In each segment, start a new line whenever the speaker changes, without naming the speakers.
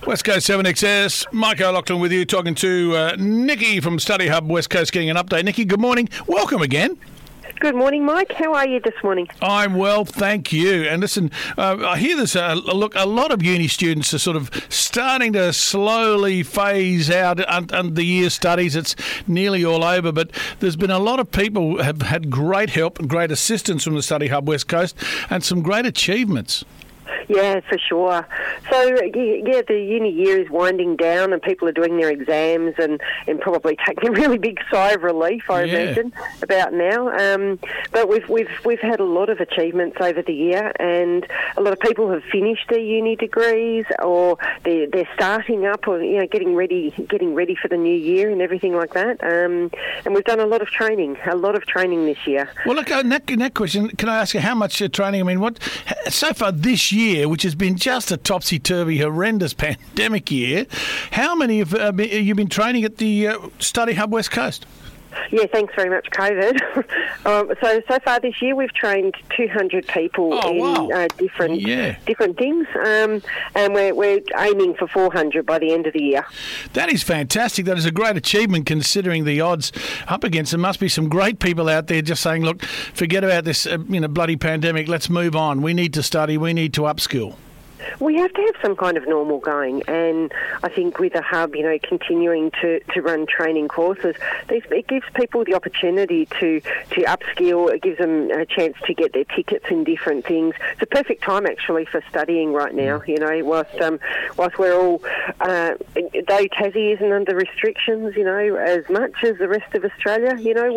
West Coast 7XS, Mike O'Loughlin with you, talking to Nikki from Study Hub West Coast, getting an update. Nikki, good morning. Welcome again.
Good morning, Mike. How are you this morning? I'm
well, thank you. And listen, I hear this, a lot of uni students are sort of starting to slowly phase out under the year studies. It's nearly all over, but there's been a lot of people who have had great help and great assistance from the Study Hub West Coast and some great achievements.
Yeah, for sure. So, yeah, the uni year is winding down and people are doing their exams and probably taking a really big sigh of relief, I imagine, about now. But we've had a lot of achievements over the year, and a lot of people have finished their uni degrees, or they're starting up, or getting ready for the new year and everything like that. And we've done a lot of training this year.
Well, look, in that question, can I ask you how much training? I mean, what so far this year, which has been just a topsy-turvy, horrendous pandemic year, how many have you been training at the Study Hub West Coast?
Yeah, thanks very much, COVID. So far this year, we've trained 200 people different things, and we're aiming for 400 by the end of the year.
That is fantastic. That is a great achievement, considering the odds up against. There must be some great people out there just saying, "Look, forget about this, bloody pandemic. Let's move on. We need to study. We need to upskill."
We have to have some kind of normal going, and I think with the hub, continuing to run training courses, it gives people the opportunity to upskill. It gives them a chance to get their tickets in different things. It's a perfect time actually for studying right now. Whilst we're all, though Tassie isn't under restrictions, as much as the rest of Australia,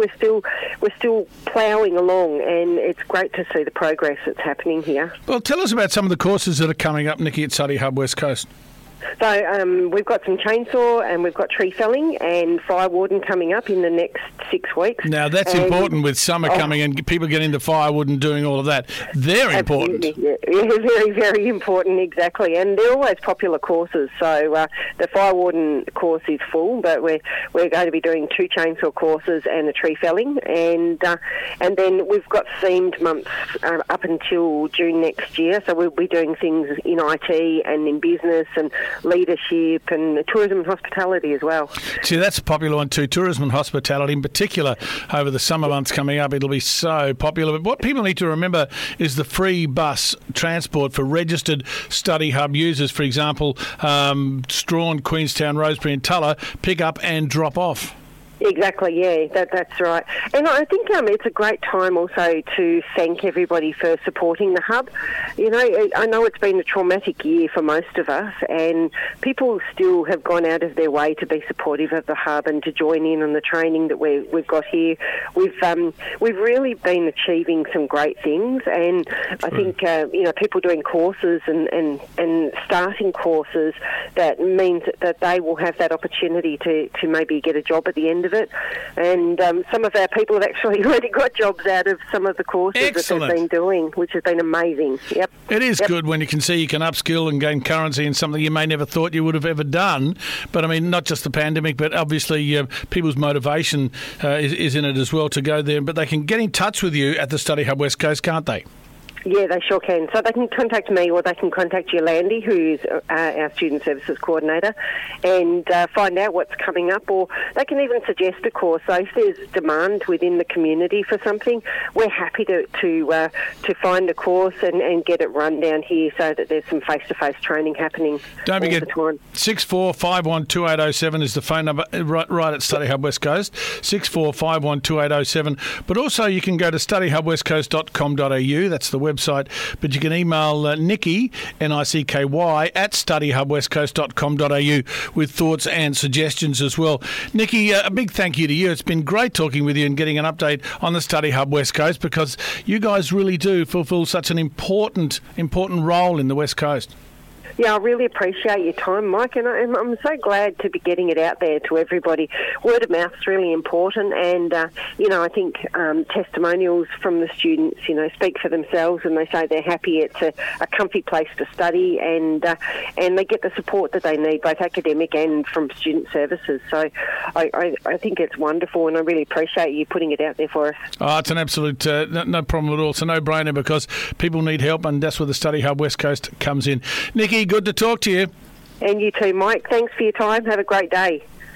we're still ploughing along, and it's great to see the progress that's happening here.
Well, tell us about some of the courses that are coming up, Nikki, at Study Hub West Coast.
So we've got some chainsaw, and we've got tree felling and fire warden coming up in the next 6 weeks.
Now, that's important with summer coming and people getting into firewood and doing all of that. They're important.
Yeah, very, very important, exactly. And they're always popular courses. So the fire warden course is full, but we're going to be doing 2 chainsaw courses and a tree felling. And then we've got themed months up until June next year. So we'll be doing things in IT and in business and leadership and tourism and hospitality as well.
See, that's a popular one too, tourism and hospitality in particular. Over the summer months coming up, it'll be so popular. But what people need to remember is the free bus transport for registered Study Hub users. For example, Strawn, Queenstown, Rosebery and Tulla, pick up and drop off.
Exactly, yeah, that's right. And I think it's a great time also to thank everybody for supporting the hub. I know it's been a traumatic year for most of us, and people still have gone out of their way to be supportive of the hub and to join in on the training that we've got here. We've really been achieving some great things, and I think people doing courses and starting courses, that means that they will have that opportunity to maybe get a job at the end of it. And some of our people have actually already got jobs out of some of the courses that they've been doing, which has been amazing. Yep.
It is good when you can see you can upskill and gain currency in something you may never thought you would have ever done. But I mean, not just the pandemic, but obviously people's motivation is in it as well to go there. But they can get in touch with you at the Study Hub West Coast, can't they?
Yeah, they sure can. So they can contact me, or they can contact Yolandi, who's our Student Services Coordinator, and find out what's coming up, or they can even suggest a course. So if there's demand within the community for something, we're happy to find a course and get it run down here so that there's some face-to-face training happening.
Don't forget, 64512807 is the phone number right at Study Hub West Coast, 64512807. But also you can go to studyhubwestcoast.com.au. That's the website, but you can email Nikki, N-I-C-K-Y, at studyhubwestcoast.com.au with thoughts and suggestions as well. Nikki, a big thank you to you. It's been great talking with you and getting an update on the Study Hub West Coast, because you guys really do fulfil such an important role in the West Coast.
Yeah, I really appreciate your time, Mike, and I'm so glad to be getting it out there to everybody. Word of mouth is really important, and, I think testimonials from the students, speak for themselves, and they say they're happy. It's a comfy place to study, and they get the support that they need, both academic and from student services. So I think it's wonderful, and I really appreciate you putting it out there for us.
Oh, it's an absolute no problem at all. It's a no-brainer, because people need help, and that's where the Study Hub West Coast comes in. Nikki, good to talk to you.
And you too, Mike. Thanks for your time. Have a great day.